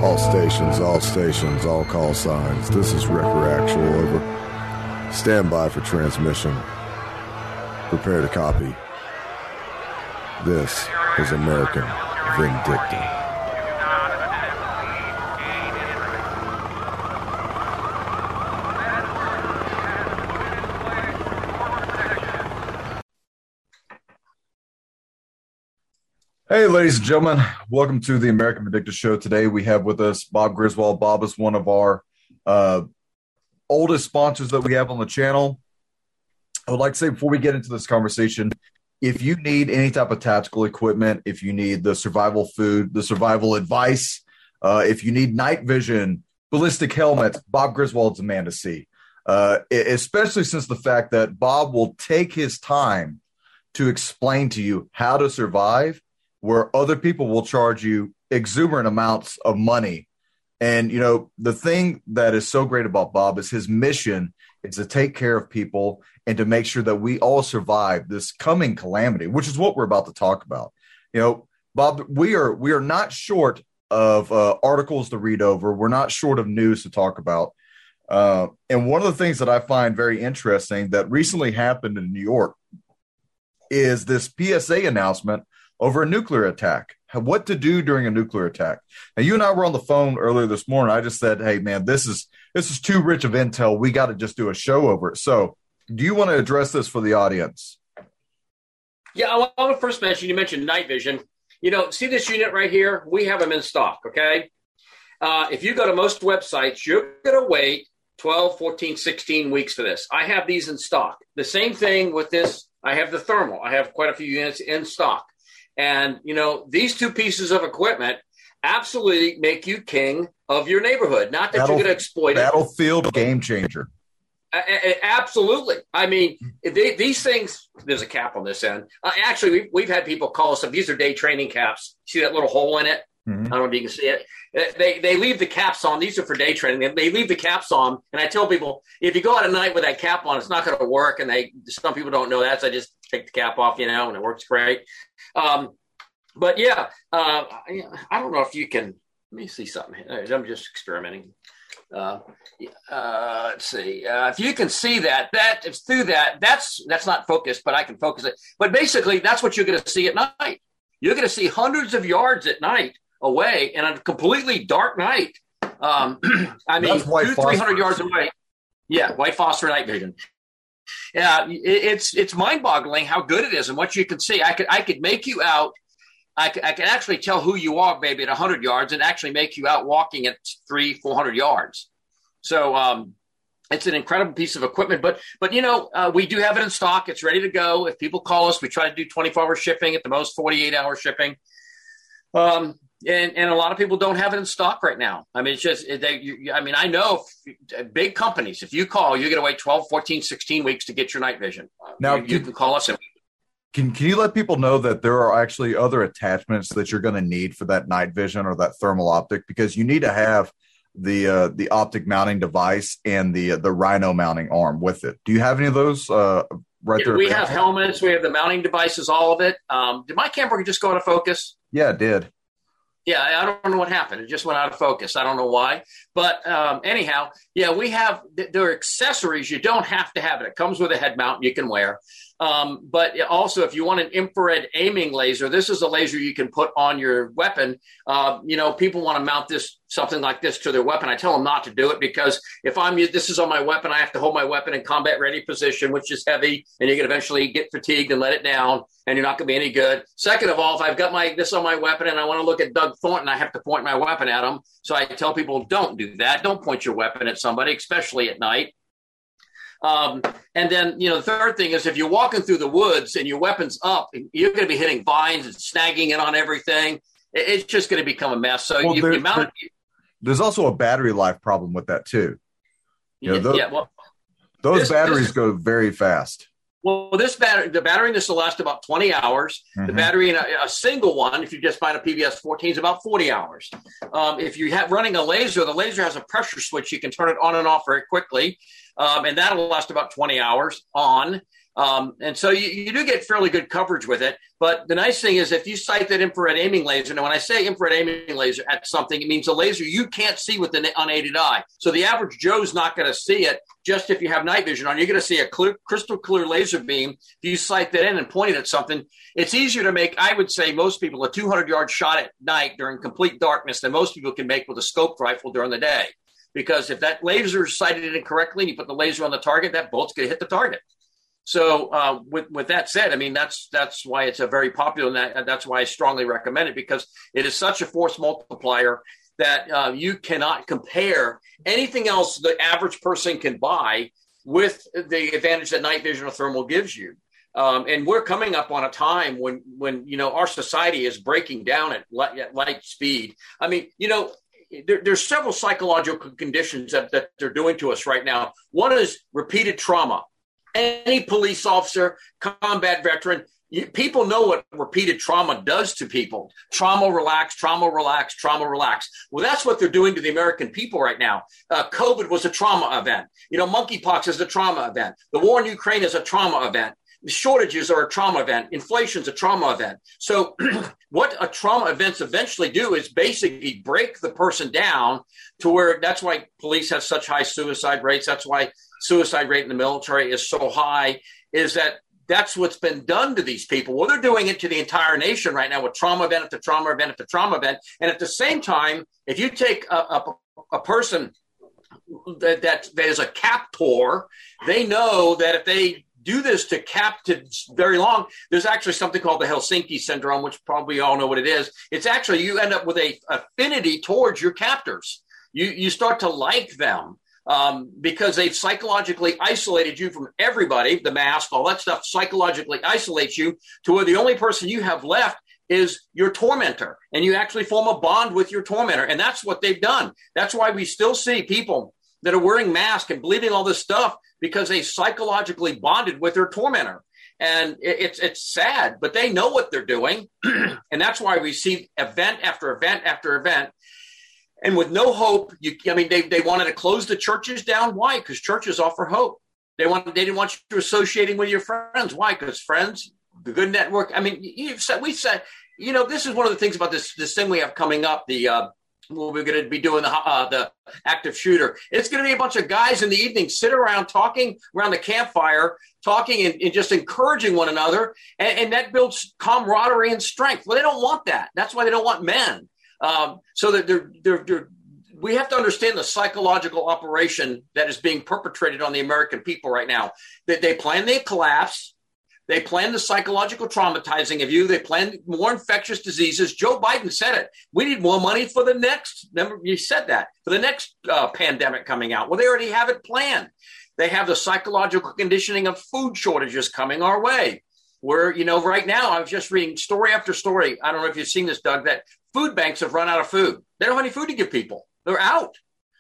All stations, all call signs. This is Wrecker Actual, over. Stand by for transmission. Prepare to copy. This is American Vindicta. Hey, ladies and gentlemen, welcome to the American Vindicta Show. Today we have with us Bob Griswold. Bob is one of our oldest sponsors that we have on the channel. I would like to say before we get into this conversation, if you need any type of tactical equipment, if you need the survival food, the survival advice, if you need night vision, ballistic helmets, Bob Griswold's a man to see, especially since the fact that Bob will take his time to explain to you how to survive where other people will charge you exuberant amounts of money. And, you know, the thing that is so great about Bob is his mission is to take care of people and to make sure that we all survive this coming calamity, which is what we're about to talk about. You know, Bob, we are not short of articles to read over. We're not short of news to talk about. And one of the things that I find very interesting that recently happened in New York is this PSA announcement over a nuclear attack, what to do during a nuclear attack. Now, you and I were on the phone earlier this morning. I just said, hey, man, this is too rich of intel. We got to just do a show over it. So do you want to address this for the audience? Yeah, I want to first mention, you mentioned night vision. You know, see this unit right here? We have them in stock, okay? If you go to most websites, you're going to wait 12, 14, 16 weeks for this. I have these in stock. The same thing with this. I have the thermal. I have quite a few units in stock. And, you know, these two pieces of equipment absolutely make you king of your neighborhood. Not that you're going to exploit it. Battlefield game changer. Absolutely. I mean, these things, there's a cap on this end. Actually, we've had people call us up. These are day training caps. See that little hole in it? Mm-hmm. I don't know if you can see it. They leave the caps on. These are for day training. They leave the caps on. And I tell people, if you go out at night with that cap on, it's not going to work. And some people don't know that. So I just take the cap off, you know, and it works great. But yeah, I don't know if you can, let me see something. I'm just experimenting. Let's see. If you can see it's through that's not focused, but I can focus it. But basically that's what you're going to see at night. You're going to see hundreds of yards at night away in a completely dark night. I mean, 200-300 yards away. Yeah. White phosphor night vision. Yeah. It's mind boggling how good it is and what you can see. I could make you out. I can actually tell who you are, maybe at 100 yards and actually make you out walking at 300-400 yards. So it's an incredible piece of equipment. But you know, we do have it in stock. It's ready to go. If people call us, we try to do 24-hour shipping, at the most 48-hour shipping. And a lot of people don't have it in stock right now. I mean, it's just, I know big companies, if you call, you're going to wait 12, 14, 16 weeks to get your night vision. Now you can call us. Can you let people know that there are actually other attachments that you're going to need for that night vision or that thermal optic? Because you need to have the optic mounting device and the Rhino mounting arm with it. Do you have any of those right there? We have helmets. We have the mounting devices, all of it. Did my camera just go out of focus? Yeah, it did. Yeah, I don't know what happened. It just went out of focus. I don't know why. But anyhow, yeah, we have there are accessories. You don't have to have it. It comes with a head mount you can wear. But also, if you want an infrared aiming laser, this is a laser you can put on your weapon. You know, people want to mount something like this to their weapon. I tell them not to do it because if this is on my weapon, I have to hold my weapon in combat ready position, which is heavy, and you can eventually get fatigued and let it down, and you're not going to be any good. Second of all, if I've got this on my weapon and I want to look at Doug Thornton, I have to point my weapon at him. So I tell people, don't do that. Don't point your weapon at somebody, especially at night. And then, you know, the third thing is if you're walking through the woods and your weapon's up, you're going to be hitting vines and snagging it on everything. It's just going to become a mess. So you mount it. There's also a battery life problem with that too. You know, those batteries go very fast. Well, the battery in this will last about 20 hours. Mm-hmm. The battery in a single one, if you just find a PVS 14, is about 40 hours. If you have running a laser, the laser has a pressure switch. You can turn it on and off very quickly. And that'll last about 20 hours on. And so you do get fairly good coverage with it. But the nice thing is if you sight that infrared aiming laser, and when I say infrared aiming laser at something, it means a laser you can't see with the unaided eye. So the average Joe's not going to see it just if you have night vision on. You're going to see a crystal clear laser beam. If you sight that in and point it at something, it's easier to make, I would say, most people a 200-yard shot at night during complete darkness than most people can make with a scope rifle during the day. Because if that laser is sighted incorrectly and you put the laser on the target, that bolt's going to hit the target. So with that said, I mean, that's why it's a very popular, and that's why I strongly recommend it, because it is such a force multiplier that you cannot compare anything else the average person can buy with the advantage that night vision or thermal gives you. And we're coming up on a time when our society is breaking down at light speed. I mean, there's several psychological conditions that they're doing to us right now. One is repeated trauma. Any police officer, combat veteran, people know what repeated trauma does to people. Trauma, relax, trauma, relax, trauma, relax. Well, that's what they're doing to the American people right now. COVID was a trauma event. Monkeypox is a trauma event. The war in Ukraine is a trauma event. The shortages are a trauma event. Inflation's a trauma event. So what a trauma events eventually do is basically break the person down to where that's why police have such high suicide rates. That's why suicide rate in the military is so high, is that's what's been done to these people. Well, they're doing it to the entire nation right now with trauma event after trauma event after trauma event. And at the same time, if you take a person that is a captor, they know that if they do this to captives very long, there's actually something called the Helsinki syndrome, which probably all know what it is. It's actually, you end up with a affinity towards your captors. You start to like them. Because they've psychologically isolated you from everybody, the mask, all that stuff psychologically isolates you to where the only person you have left is your tormentor. And you actually form a bond with your tormentor. And that's what they've done. That's why we still see people that are wearing masks and believing all this stuff because they psychologically bonded with their tormentor. And it's sad, but they know what they're doing. And that's why we see event after event after event. And with no hope, they wanted to close the churches down. Why? Because churches offer hope. They didn't want you associating with your friends. Why? Because friends, the good network. I mean, this is one of the things about this thing we have coming up. We're going to be doing the active shooter. It's going to be a bunch of guys in the evening sit around talking around the campfire, talking and just encouraging one another, and that builds camaraderie and strength. Well, they don't want that. That's why they don't want men. So that we have to understand the psychological operation that is being perpetrated on the American people right now. They plan the collapse. They plan the psychological traumatizing of you. They plan more infectious diseases. Joe Biden said it. We need more money for the next, remember you said that, for the next pandemic coming out. Well, they already have it planned. They have the psychological conditioning of food shortages coming our way. Where, right now, I was just reading story after story. I don't know if you've seen this, Doug, that food banks have run out of food. They don't have any food to give people. They're out.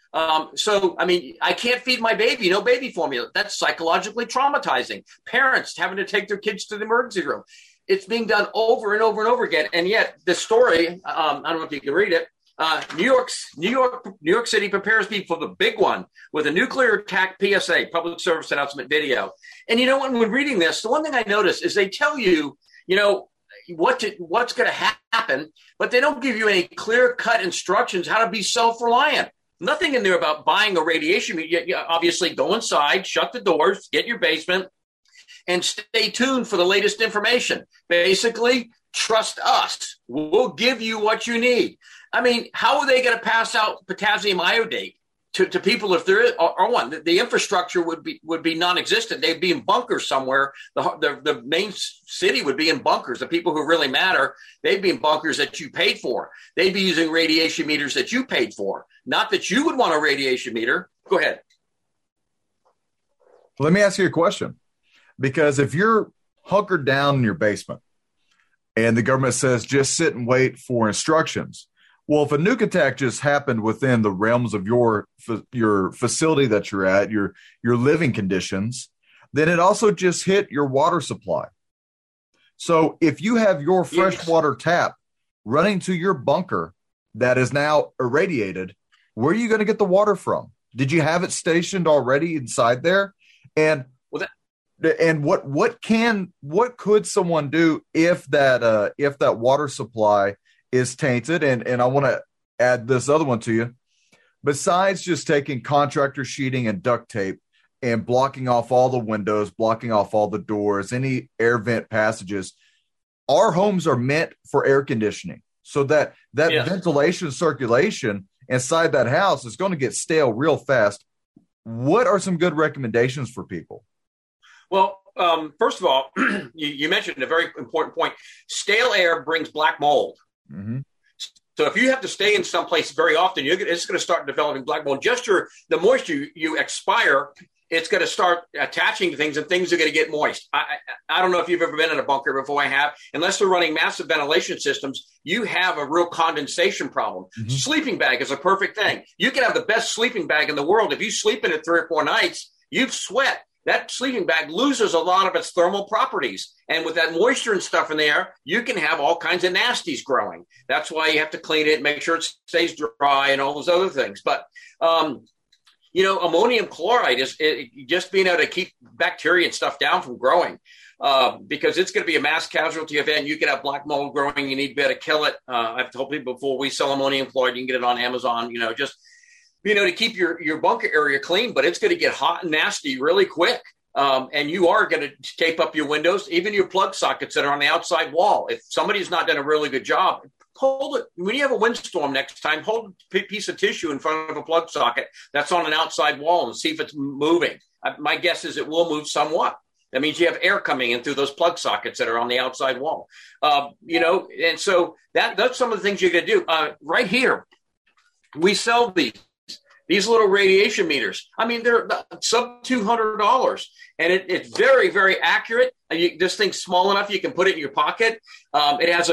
I can't feed my baby. No baby formula. That's psychologically traumatizing. Parents having to take their kids to the emergency room. It's being done over and over and over again. And yet the story, I don't know if you can read it. New York City prepares people for the big one with a nuclear attack PSA, public service announcement video. And when reading this, the one thing I noticed is they tell you, what's going to happen, but they don't give you any clear-cut instructions how to be self-reliant. Nothing in there about buying a radiation meter. You obviously go inside, shut the doors, get your basement, and stay tuned for the latest information. Basically, trust us. We'll give you what you need. I mean, how are they going to pass out potassium iodate to people if there is, or one? The infrastructure would be non-existent. They'd be in bunkers somewhere. The main city would be in bunkers. The people who really matter, they'd be in bunkers that you paid for. They'd be using radiation meters that you paid for. Not that you would want a radiation meter. Go ahead. Let me ask you a question. Because if you're hunkered down in your basement and the government says just sit and wait for instructions, well, if a nuke attack just happened within the realms of your facility that you're at, your living conditions, then it also just hit your water supply. So if you have your freshwater tap running to your bunker that is now irradiated, where are you going to get the water from? Did you have it stationed already inside there? And And what could someone do if that water supply is tainted? And I want to add this other one to you. Besides just taking contractor sheeting and duct tape and blocking off all the windows, blocking off all the doors, any air vent passages, our homes are meant for air conditioning. So that Yes. ventilation circulation inside that house is going to get stale real fast. What are some good recommendations for people? Well, first of all, you mentioned a very important point. Stale air brings black mold. Mm-hmm. So if you have to stay in some place very often, it's going to start developing black mold. Just the moisture you expire, it's going to start attaching to things, and things are going to get moist. I don't know if you've ever been in a bunker before. I have. Unless they're running massive ventilation systems, you have a real condensation problem. Mm-hmm. Sleeping bag is a perfect thing. You can have the best sleeping bag in the world. If you sleep in it 3 or 4 nights, you've sweat. That sleeping bag loses a lot of its thermal properties. And with that moisture and stuff in there, you can have all kinds of nasties growing. That's why you have to clean it, make sure it stays dry and all those other things. But, ammonium chloride is just being able to keep bacteria and stuff down from growing, because it's going to be a mass casualty event. You can have black mold growing. You need to be able to kill it. I've told people before, we sell ammonium chloride. You can get it on Amazon, to keep your bunker area clean, but it's going to get hot and nasty really quick. And you are going to tape up your windows, even your plug sockets that are on the outside wall. If somebody's not done a really good job, hold it. When you have a windstorm next time, hold a piece of tissue in front of a plug socket that's on an outside wall and see if it's moving. My guess is it will move somewhat. That means you have air coming in through those plug sockets that are on the outside wall. And so that's some of the things you're going to do. Right here, we sell these little radiation meters. I mean, they're sub $200, and it's very, very accurate. This thing's small enough you can put it in your pocket. It has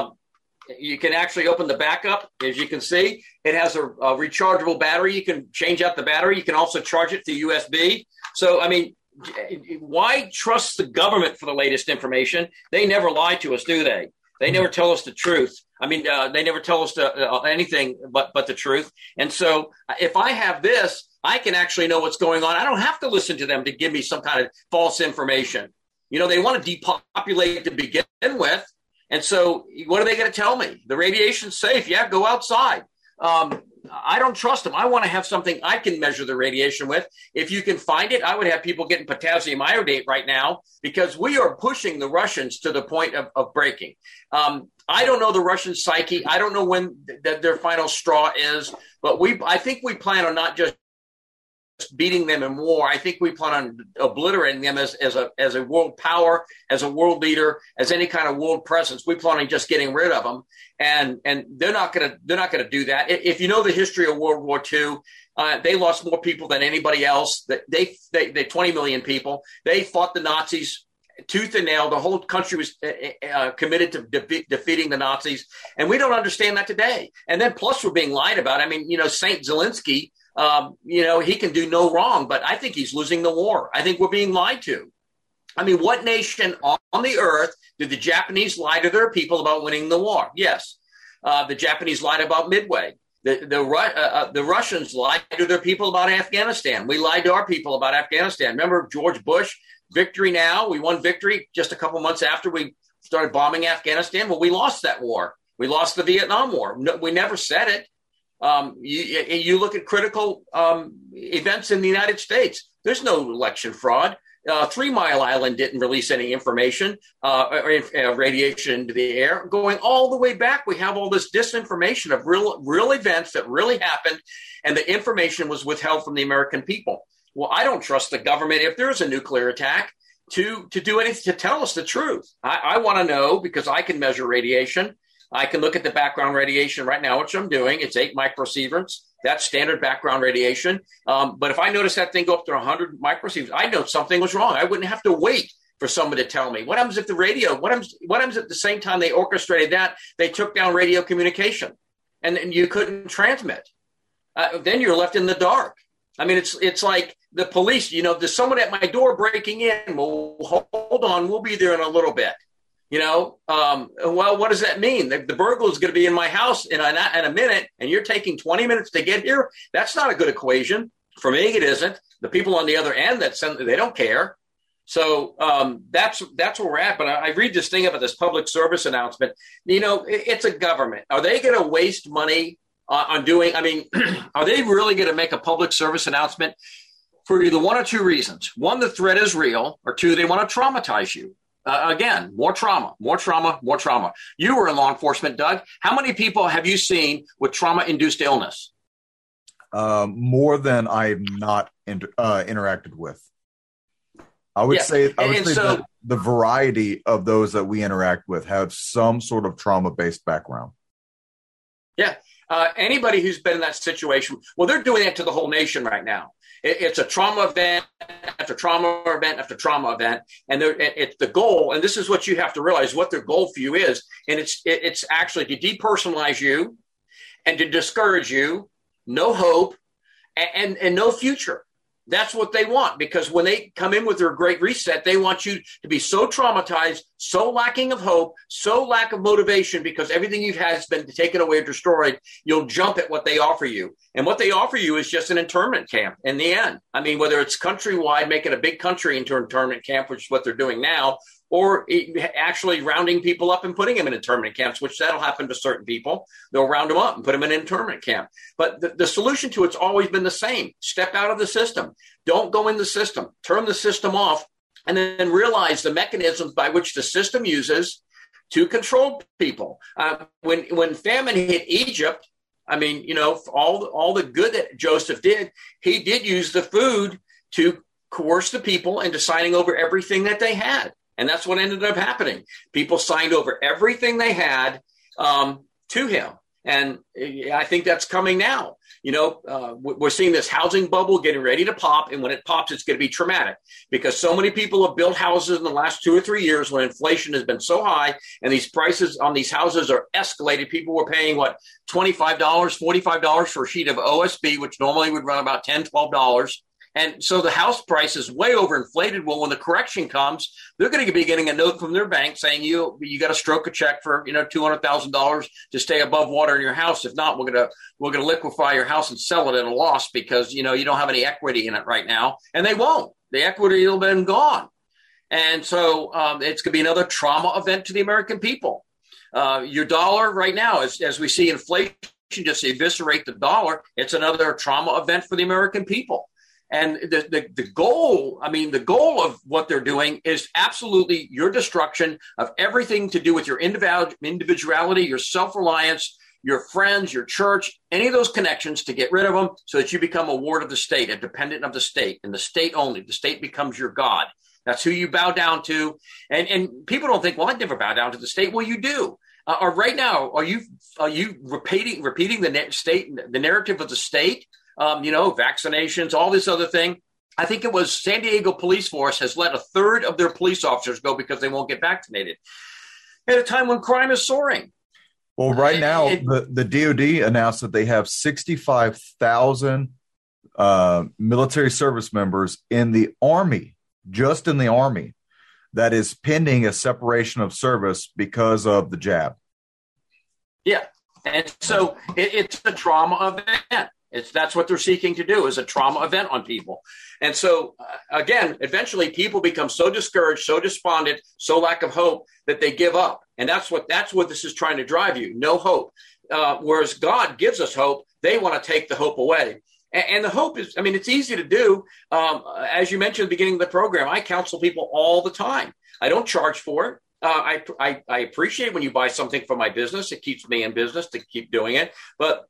you can actually open the back up, as you can see. It has a rechargeable battery. You can change out the battery. You can also charge it through USB. So, I mean, why trust the government for the latest information? They never lie to us, do they? They never tell us the truth. I mean, they never tell us anything but the truth. And so if I have this, I can actually know what's going on. I don't have to listen to them to give me some kind of false information. They want to depopulate to begin with. And so what are they going to tell me? The radiation's safe. Yeah, go outside. I don't trust them. I want to have something I can measure the radiation with. If you can find it, I would have people getting potassium iodate right now, because we are pushing the Russians to the point of breaking. I don't know the Russian psyche. I don't know when their final straw is, but I think we plan on not just beating them in war. I think we plan on obliterating them as a world power, as a world leader, as any kind of world presence. We plan on just getting rid of them, and they're not going to do that. If you know the history of World War II, they lost more people than anybody else. They 20 million people. They fought the Nazis tooth and nail. The whole country was committed to defeating the Nazis, and we don't understand that today. And then plus we're being lied about. I mean, Saint Zelensky. He can do no wrong, but I think he's losing the war. I think we're being lied to. I mean, what nation on the earth did the Japanese lie to their people about winning the war? Yes. The Japanese lied about Midway. The Russians lied to their people about Afghanistan. We lied to our people about Afghanistan. Remember George Bush, victory now. We won victory just a couple months after we started bombing Afghanistan. Well, we lost that war. We lost the Vietnam War. No, we never said it. You look at critical events in the United States. There's no election fraud. 3 Mile Island didn't release any information or radiation into the air. Going all the way back, we have all this disinformation of real events that really happened, and the information was withheld from the American people. Well, I don't trust the government, if there is a nuclear attack, to do anything, to tell us the truth. I want to know, because I can measure radiation. I can look at the background radiation right now, which I'm doing. It's 8 microsieverts. That's standard background radiation. But if I notice that thing go up to 100 microsieverts, I know something was wrong. I wouldn't have to wait for someone to tell me. What happens if the radio, what happens at the same time they orchestrated that, they took down radio communication and you couldn't transmit? Then you're left in the dark. I mean, it's like the police, there's someone at my door breaking in. Well, hold on, we'll be there in a little bit. Well, what does that mean? The burglar is going to be in my house in a minute, and you're taking 20 minutes to get here? That's not a good equation. For me, it isn't. The people on the other end, they don't care. So that's where we're at. But I read this thing about this public service announcement. It's a government. Are they going to waste money on doing? I mean, are they really going to make a public service announcement for either one or two reasons? One, the threat is real, or two, they want to traumatize you. Again, more trauma, more trauma, more trauma. You were in law enforcement, Doug. How many people have you seen with trauma-induced illness? More than I have not interacted with. I would say that the variety of those that we interact with have some sort of trauma-based background. Yeah. Anybody who's been in that situation, well, they're doing it to the whole nation right now. It's a trauma event after trauma event after trauma event. And it's the goal. And this is what you have to realize what their goal for you is. And it's actually to depersonalize you and to discourage you, no hope and no future. That's what they want, because when they come in with their great reset, they want you to be so traumatized, so lacking of hope, so lack of motivation, because everything you've had has been taken away or destroyed. You'll jump at what they offer you. And what they offer you is just an internment camp in the end. I mean, whether it's countrywide, making a big country into an internment camp, which is what they're doing now, or actually rounding people up and putting them in internment camps, which that'll happen to certain people. They'll round them up and put them in an internment camp. But the solution to it's always been the same. Step out of the system. Don't go in the system. Turn the system off, and then realize the mechanisms by which the system uses to control people. When famine hit Egypt, I mean, all the good that Joseph did, he did use the food to coerce the people into signing over everything that they had. And that's what ended up happening. People signed over everything they had to him. And I think that's coming now. We're seeing this housing bubble getting ready to pop. And when it pops, it's going to be traumatic, because so many people have built houses in the last 2 or 3 years when inflation has been so high and these prices on these houses are escalated. People were paying, $25, $45 for a sheet of OSB, which normally would run about $10, $12. And so the house price is way overinflated. Well, when the correction comes, they're going to be getting a note from their bank saying you got to stroke a check for $200,000 to stay above water in your house. If not, we're going to liquefy your house and sell it at a loss, because you don't have any equity in it right now, and they won't. The equity will have been gone, and so it's going to be another trauma event to the American people. Your dollar right now, as we see inflation just eviscerate the dollar, it's another trauma event for the American people. And the goal of what they're doing is absolutely your destruction of everything to do with your individuality, your self-reliance, your friends, your church, any of those connections, to get rid of them so that you become a ward of the state, a dependent of the state, and the state only. The state becomes your God. That's who you bow down to. And people don't think, well, I'd never bow down to the state. Well, you do. Or right now, are you repeating the narrative of the state? Vaccinations, all this other thing. I think it was San Diego Police Force has let 1/3 of their police officers go because they won't get vaccinated at a time when crime is soaring. Well, right now, the DOD announced that they have 65,000 military service members in the Army, just in the Army, that is pending a separation of service because of the jab. Yeah. And so it's a trauma event. That's what they're seeking to do, is a trauma event on people. And so, again, eventually people become so discouraged, so despondent, so lack of hope that they give up. And that's what this is trying to drive you. No hope. Whereas God gives us hope, they want to take the hope away. And the hope is, it's easy to do. As you mentioned at the beginning of the program, I counsel people all the time. I don't charge for it. I appreciate when you buy something for my business. It keeps me in business to keep doing it. But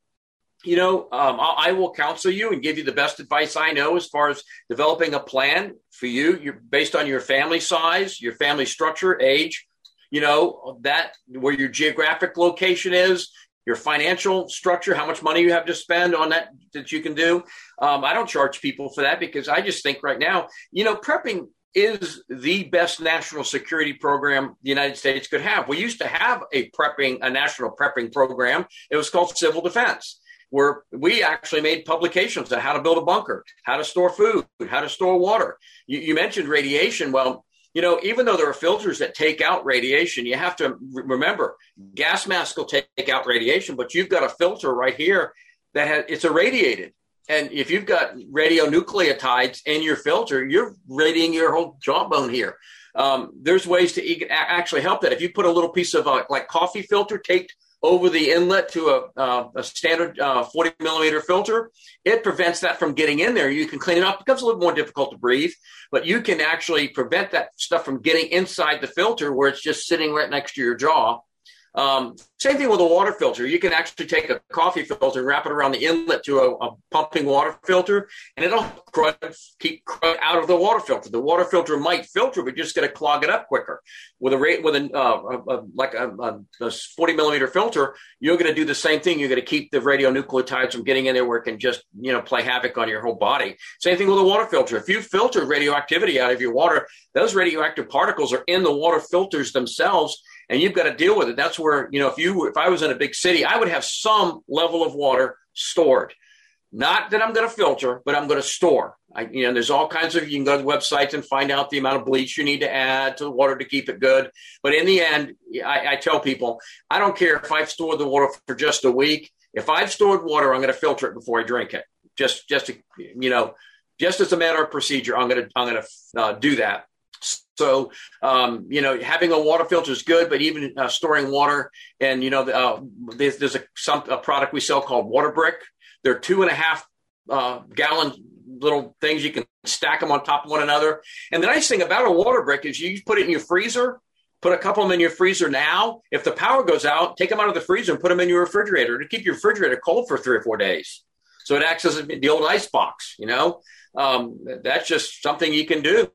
I will counsel you and give you the best advice I know as far as developing a plan for you. You're based on your family size, your family structure, age, that where your geographic location is, your financial structure, how much money you have to spend on that you can do. I don't charge people for that, because I just think right now, prepping is the best national security program the United States could have. We used to have a national prepping program. It was called Civil Defense, where we actually made publications on how to build a bunker, how to store food, how to store water. You mentioned radiation. Well, even though there are filters that take out radiation, you have to remember gas masks will take out radiation, but you've got a filter right here it's irradiated. And if you've got radionucleotides in your filter, you're radiating your whole jawbone here. There's ways to actually help that. If you put a little piece of like coffee filter taped over the inlet to a standard 40 millimeter filter, it prevents that from getting in there. You can clean it up. It becomes a little more difficult to breathe, but you can actually prevent that stuff from getting inside the filter where it's just sitting right next to your jaw. Same thing with a water filter. You can actually take a coffee filter and wrap it around the inlet to a pumping water filter, and it'll keep crud out of the water filter. The water filter might filter, but you're just going to clog it up quicker. With a 40 millimeter filter, you're going to do the same thing. You're going to keep the radionucleotides from getting in there where it can just play havoc on your whole body. Same thing with a water filter. If you filter radioactivity out of your water, those radioactive particles are in the water filters themselves. And you've got to deal with it. That's where, if I was in a big city, I would have some level of water stored. Not that I'm going to filter, but I'm going to store. There's all kinds of, you can go to the websites and find out the amount of bleach you need to add to the water to keep it good. But in the end, I tell people, I don't care if I've stored the water for just a week. If I've stored water, I'm going to filter it before I drink it. Just as a matter of procedure, I'm going to do that. So, having a water filter is good, but even storing water, and there's a product we sell called Water Brick. They're 2.5 gallon little things. You can stack them on top of one another. And the nice thing about a water brick is you put it in your freezer. Put a couple of them in your freezer now. If the power goes out, take them out of the freezer and put them in your refrigerator to keep your refrigerator cold for 3 or 4 days. So it acts as the old ice box. That's just something you can do.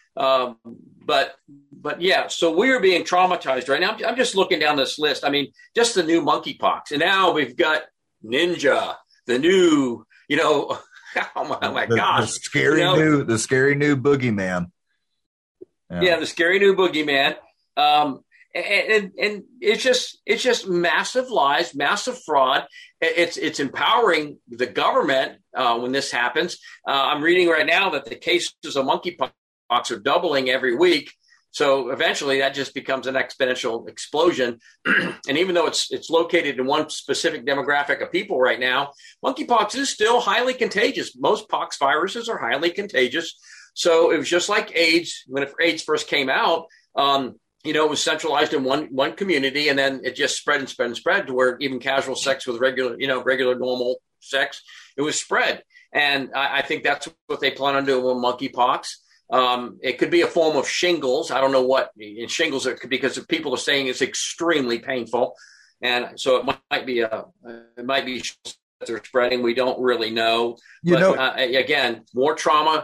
But yeah, so we're being traumatized right now. I'm just looking down this list. I mean, just the new monkeypox, and now we've got Ninja, the new, oh my gosh, the scary new boogeyman. Yeah, the scary new boogeyman. And it's just massive lies, massive fraud. It's empowering the government when this happens. I'm reading right now that the cases of monkeypox are doubling every week. So eventually that just becomes an exponential explosion. And even though it's located in one specific demographic of people right now, monkeypox is still highly contagious. Most pox viruses are highly contagious. So it was just like AIDS. When AIDS first came out, it was centralized in one community, and then it just spread and spread and spread to where even casual sex with regular normal sex, it was spread. And I think that's what they plan on doing with monkeypox. It could be a form of shingles. I don't know what in shingles it could be, because people are saying it's extremely painful, and so it might be that they're spreading. We don't really know. Again, more trauma.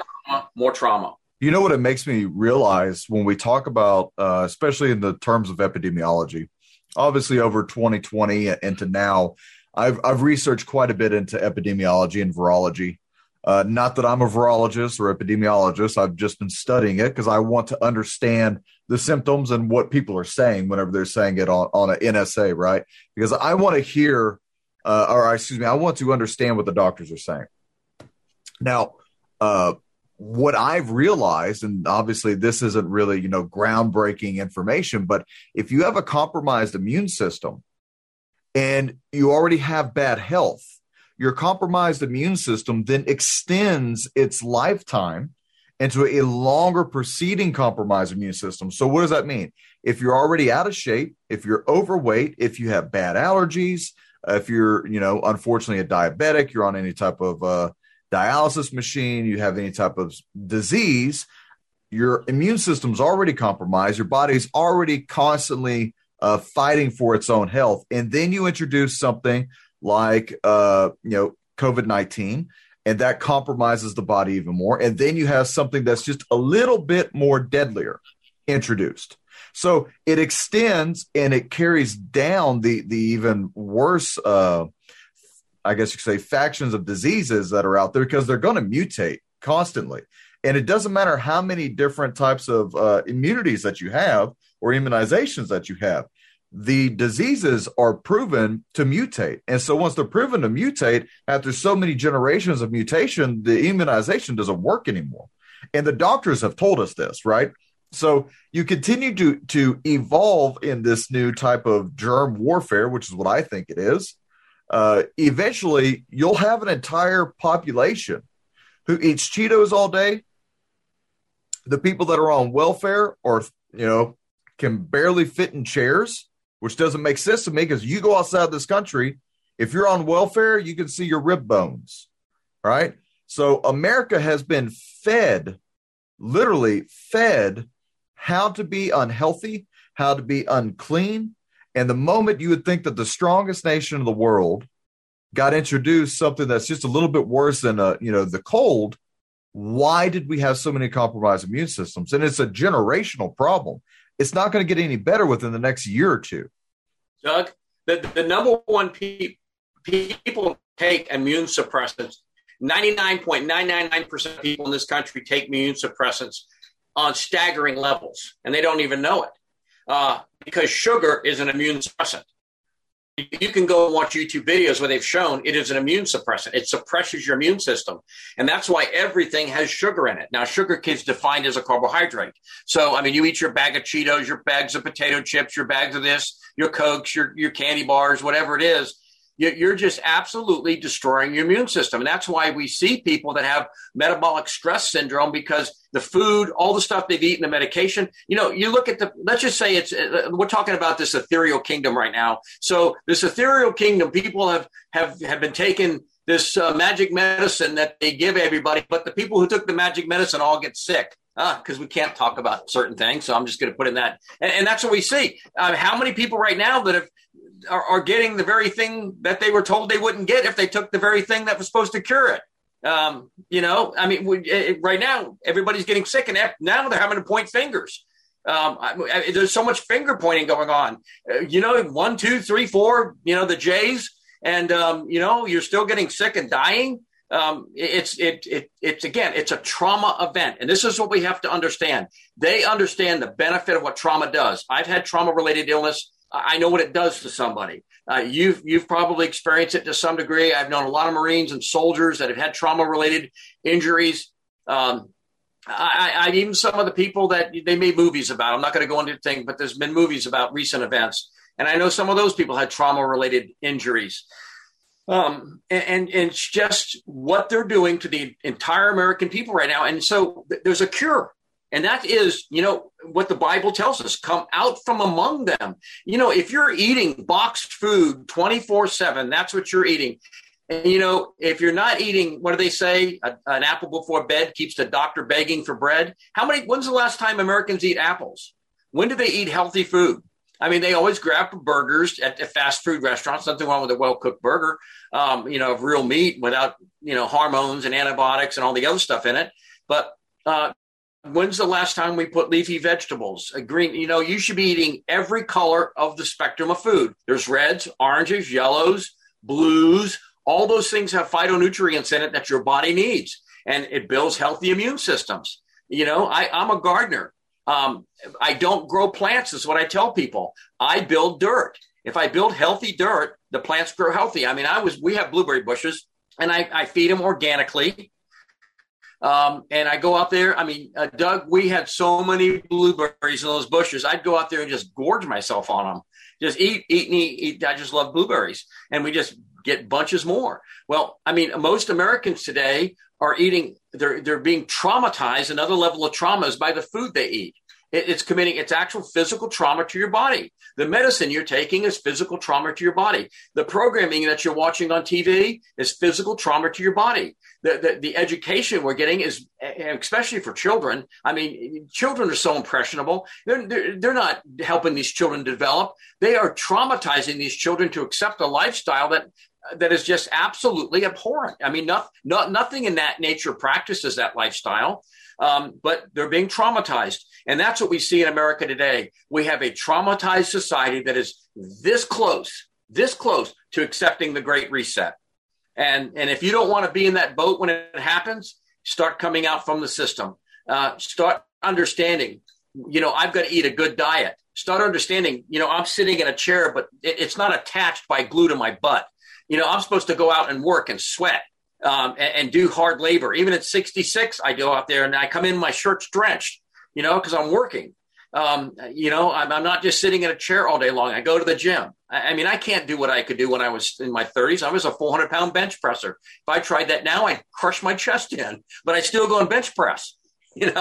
You know what it makes me realize when we talk about, especially in the terms of epidemiology, obviously over 2020 into now, I've researched quite a bit into epidemiology and virology. Not that I'm a virologist or epidemiologist. I've just been studying it because I want to understand the symptoms and what people are saying whenever they're saying it on an NSA, right? Because I want to hear, I want to understand what the doctors are saying. Now, what I've realized, and obviously this isn't really, groundbreaking information, but if you have a compromised immune system and you already have bad health, your compromised immune system then extends its lifetime into a longer preceding compromised immune system. So what does that mean? If you're already out of shape, if you're overweight, if you have bad allergies, if you're, unfortunately a diabetic, you're on any type of dialysis machine, you have any type of disease, your immune system's already compromised. Your body's already constantly fighting for its own health. And then you introduce something like, COVID-19, and that compromises the body even more. And then you have something that's just a little bit more deadlier introduced. So it extends and it carries down the even worse, I guess you could say, factions of diseases that are out there, because they're going to mutate constantly. And it doesn't matter how many different types of immunities that you have or immunizations that you have. The diseases are proven to mutate. And so once they're proven to mutate, after so many generations of mutation, the immunization doesn't work anymore. And the doctors have told us this, right? So you continue to evolve in this new type of germ warfare, which is what I think it is. eventually you'll have an entire population who eats Cheetos all day. The people that are on welfare or, can barely fit in chairs, which doesn't make sense to me because you go outside this country, if you're on welfare, you can see your rib bones, right? So America has been literally fed how to be unhealthy, how to be unclean. And the moment you would think that the strongest nation in the world got introduced something that's just a little bit worse than, the cold, why did we have so many compromised immune systems? And it's a generational problem. It's not going to get any better within the next year or two. Doug, the number one people take immune suppressants. 99.999% of people in this country take immune suppressants on staggering levels, and they don't even know it because sugar is an immune suppressant. You can go and watch YouTube videos where they've shown it is an immune suppressant. It suppresses your immune system. And that's why everything has sugar in it. Now, sugar is defined as a carbohydrate. So, you eat your bag of Cheetos, your bags of potato chips, your bags of this, your Cokes, your candy bars, whatever it is. You're just absolutely destroying your immune system. And that's why we see people that have metabolic stress syndrome because the food, all the stuff they've eaten, the medication, you look at let's just say we're talking about this ethereal kingdom right now. So this ethereal kingdom, people have been taking this magic medicine that they give everybody, but the people who took the magic medicine all get sick. Because we can't talk about certain things. So I'm just going to put in that. And that's what we see. How many people right now that are getting the very thing that they were told they wouldn't get if they took the very thing that was supposed to cure it? Right now, everybody's getting sick. And now they're having to point fingers. There's so much finger pointing going on. 1, 2, 3, 4, the J's. And, you're still getting sick and dying. It's a trauma event. And this is what we have to understand. They understand the benefit of what trauma does. I've had trauma-related illness. I know what it does to somebody. You've probably experienced it to some degree. I've known a lot of Marines and soldiers that have had trauma-related injuries. Even some of the people that they made movies about. I'm not going to go into the thing, but there's been movies about recent events. And I know some of those people had trauma-related injuries. And it's just what they're doing to the entire American people right now. And so there's a cure. And that is, what the Bible tells us, come out from among them. If you're eating boxed food 24/7, that's what you're eating. And, if you're not eating, what do they say? An apple before bed keeps the doctor begging for bread. When's the last time Americans eat apples? When do they eat healthy food? They always grab burgers at fast food restaurants. Nothing wrong with a well-cooked burger, of real meat without, hormones and antibiotics and all the other stuff in it. But when's the last time we put leafy vegetables, green? You should be eating every color of the spectrum of food. There's reds, oranges, yellows, blues. All those things have phytonutrients in it that your body needs, and it builds healthy immune systems. I'm a gardener. I don't grow plants is what I tell people. I build dirt. If I build healthy dirt, the plants grow healthy. We have blueberry bushes and I feed them organically. And I go out there. Doug, we had so many blueberries in those bushes. I'd go out there and just gorge myself on them. Just eat and eat. I just love blueberries. And we just get bunches more. Well, most Americans today are eating, they're being traumatized. Another level of trauma is by the food they eat. It's actual physical trauma to your body. The medicine you're taking is physical trauma to your body. The programming that you're watching on TV is physical trauma to your body. The education we're getting is, especially for children. Children are so impressionable. They're not helping these children develop. They are traumatizing these children to accept a lifestyle that is just absolutely abhorrent. Nothing in that nature practices that lifestyle, but they're being traumatized. And that's what we see in America today. We have a traumatized society that is this close to accepting the Great Reset. And if you don't want to be in that boat when it happens, start coming out from the system. Start understanding, I've got to eat a good diet. Start understanding, I'm sitting in a chair, but it's not attached by glue to my butt. I'm supposed to go out and work and sweat and do hard labor. Even at 66, I go out there and I come in, my shirt's drenched, because I'm working. I'm not just sitting in a chair all day long. I go to the gym. I mean, I can't do what I could do when I was in my 30s. I was a 400-pound bench presser. If I tried that now, I'd crush my chest in, but I still go and bench press, and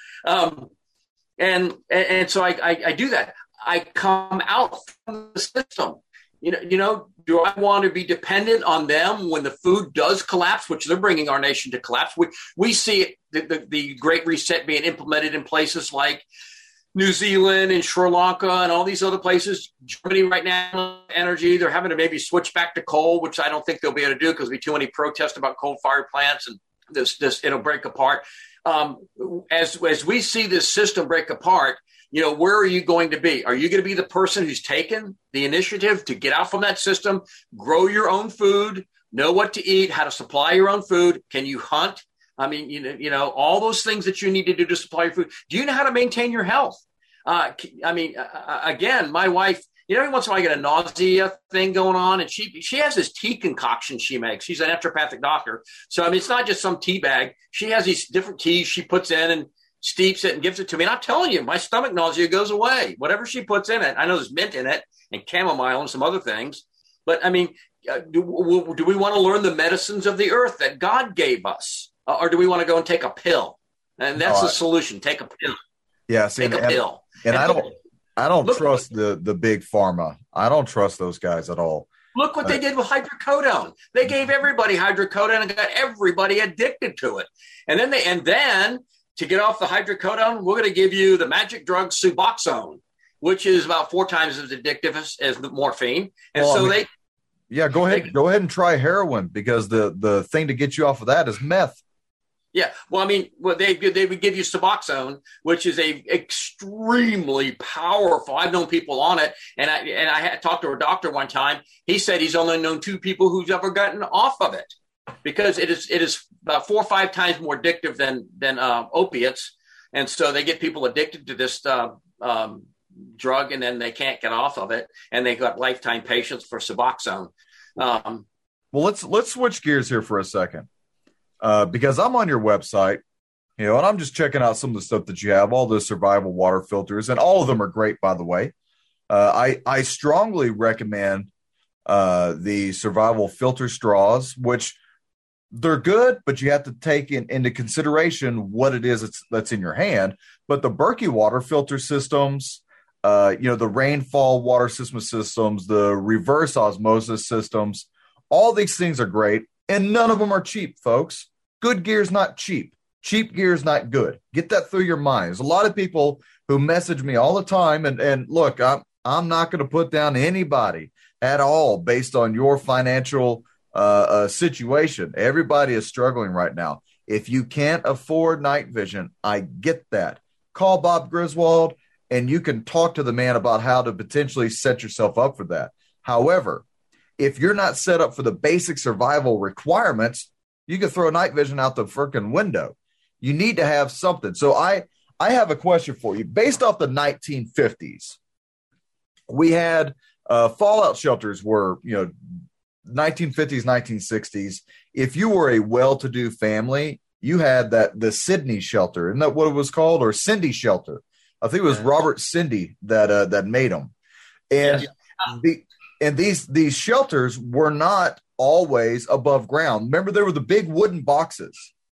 so I do that. I come out from the system. Do I want to be dependent on them when the food does collapse, which they're bringing our nation to collapse? We see the Great Reset being implemented in places like New Zealand and Sri Lanka and all these other places. Germany right now, energy, they're having to maybe switch back to coal, which I don't think they'll be able to do because there'll be too many protests about coal-fired plants and this it'll break apart. As we see this system break apart, where are you going to be? Are you going to be the person who's taken the initiative to get out from that system, grow your own food, know what to eat, how to supply your own food? Can you hunt? I mean, all those things that you need to do to supply your food. Do you know how to maintain your health? Again, my wife, every once in a while I get a nausea thing going on, and she has this tea concoction she makes. She's a naturopathic doctor. So, it's not just some tea bag. She has these different teas she puts in and steeps it and gives it to me. And I'm telling you, my stomach nausea goes away. Whatever she puts in it, I know there's mint in it and chamomile and some other things. But, do we want to learn the medicines of the earth that God gave us? Or do we want to go and take a pill? And that's the solution. Take a pill. Yeah, take a pill. And I don't trust the big pharma. I don't trust those guys at all. Look what they did with hydrocodone. They gave everybody hydrocodone and got everybody addicted to it. And then to get off the hydrocodone, we're going to give you the magic drug Suboxone, which is about 4 times as addictive as the morphine. And go ahead and try heroin, because the thing to get you off of that is meth. Yeah, well, they would give you Suboxone, which is a extremely powerful. I've known people on it, and I had talked to a doctor one time. He said he's only known 2 people who's ever gotten off of it, because it is about 4 or 5 times more addictive than opiates, and so they get people addicted to this drug, and then they can't get off of it, and they got lifetime patients for Suboxone. Well, let's switch gears here for a second. Because I'm on your website, and I'm just checking out some of the stuff that you have, all the survival water filters, and all of them are great, by the way. I strongly recommend the survival filter straws, which they're good, but you have to take into consideration what it is that's in your hand. But the Berkey water filter systems, the rainfall water systems, the reverse osmosis systems, all these things are great. And none of them are cheap, folks. Good gear is not cheap. Cheap gear is not good. Get that through your mind. There's a lot of people who message me all the time. And look, I'm not going to put down anybody at all based on your financial situation. Everybody is struggling right now. If you can't afford night vision, I get that. Call Bob Griswold, and you can talk to the man about how to potentially set yourself up for that. However, if you're not set up for the basic survival requirements, you can throw night vision out the freaking window. You need to have something. So I have a question for you. Based off the 1950s, we had fallout shelters were, 1950s, 1960s. If you were a well-to-do family, you had the Sydney shelter. Isn't that what it was called? Or Cindy shelter. I think it was Robert Cindy that made them. And And these shelters were not always above ground. Remember, there were the big wooden boxes.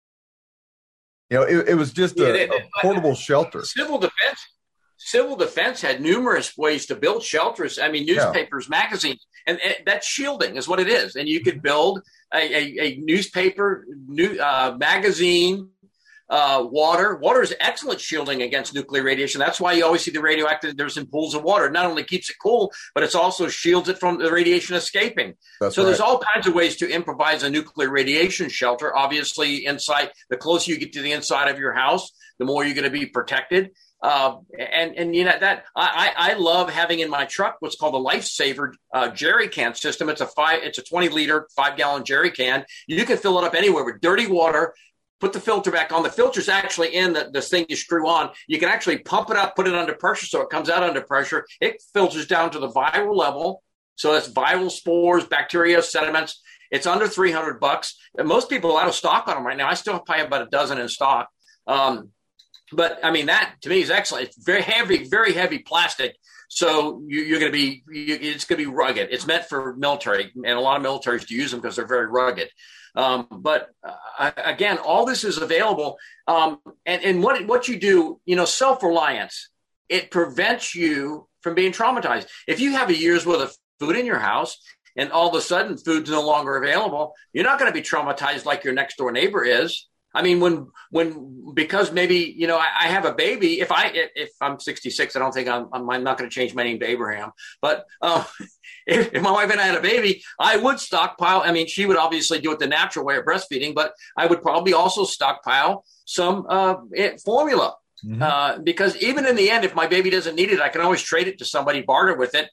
It was just a portable shelter. Civil defense had numerous ways to build shelters. Newspapers, magazines, and that's shielding is what it is. And you could build a newspaper, magazine, water. Water is excellent shielding against nuclear radiation. That's why you always see the radioactive. There's in pools of water. It not only keeps it cool, but it also shields it from the radiation escaping. There's all kinds of ways to improvise a nuclear radiation shelter. Obviously, inside, the closer you get to the inside of your house, the more you're going to be protected. I love having in my truck what's called a Lifesaver jerry can system. It's a 20-liter 5-gallon jerry can. You can fill it up anywhere with dirty water. Put the filter back on. The filter's actually in this thing you screw on. You can actually pump it up, put it under pressure so it comes out under pressure. It filters down to the viral level. So that's viral spores, bacteria, sediments. It's under $300. And most people are out of stock on them right now. I still probably have about a dozen in stock. But I mean, that to me is excellent. It's very heavy plastic. So you're going to be, it's going to be rugged. It's meant for military, and a lot of militaries do use them because they're very rugged. But again, all this is available. And what you do, self-reliance, it prevents you from being traumatized. If you have a year's worth of food in your house and all of a sudden food's no longer available, you're not going to be traumatized like your next door neighbor is. I mean, because maybe, I have a baby. If I'm 66, I don't think I'm not going to change my name to Abraham. But if my wife and I had a baby, I would stockpile. I mean, she would obviously do it the natural way of breastfeeding, but I would probably also stockpile some formula. Mm-hmm. Because even in the end, if my baby doesn't need it, I can always trade it to somebody, barter with it.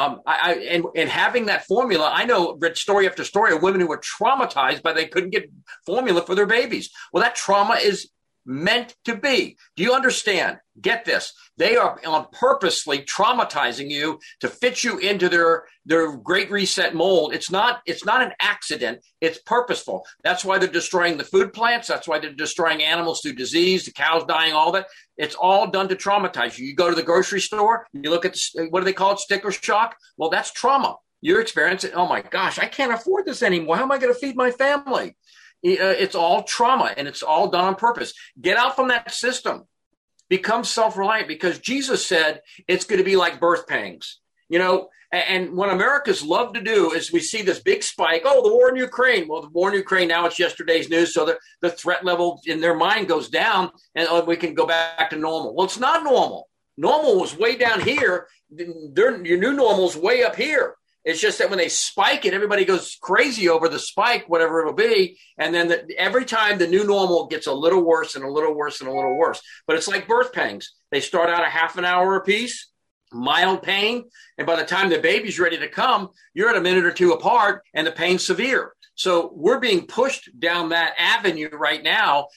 And having that formula, I know, read story after story of women who were traumatized by they couldn't get formula for their babies. Well, that trauma is meant to be. Do you understand? Get this. They are purposely traumatizing you to fit you into their Great Reset mold. It's not an accident. It's purposeful. That's why they're destroying the food plants. That's why they're destroying animals through disease, the cows dying, all that. It's all done to traumatize you. You go to the grocery store, you look at what do they call it? Sticker shock. Well, that's trauma. You're experiencing, oh my gosh, I can't afford this anymore. How am I going to feed my family? It's all trauma, and it's all done on purpose. Get out from that system. Become self-reliant, because Jesus said it's going to be like birth pangs. And what Americans love to do is we see this big spike. Oh, the war in Ukraine. Well, the war in Ukraine, now it's yesterday's news. So the threat level in their mind goes down, and we can go back to normal. Well, it's not normal. Normal was way down here. Your new normal is way up here. It's just that when they spike it, everybody goes crazy over the spike, whatever it'll be. And then every time the new normal gets a little worse and a little worse and a little worse. But it's like birth pangs. They start out a half an hour apiece, mild pain. And by the time the baby's ready to come, you're at a minute or two apart and the pain's severe. So we're being pushed down that avenue right now.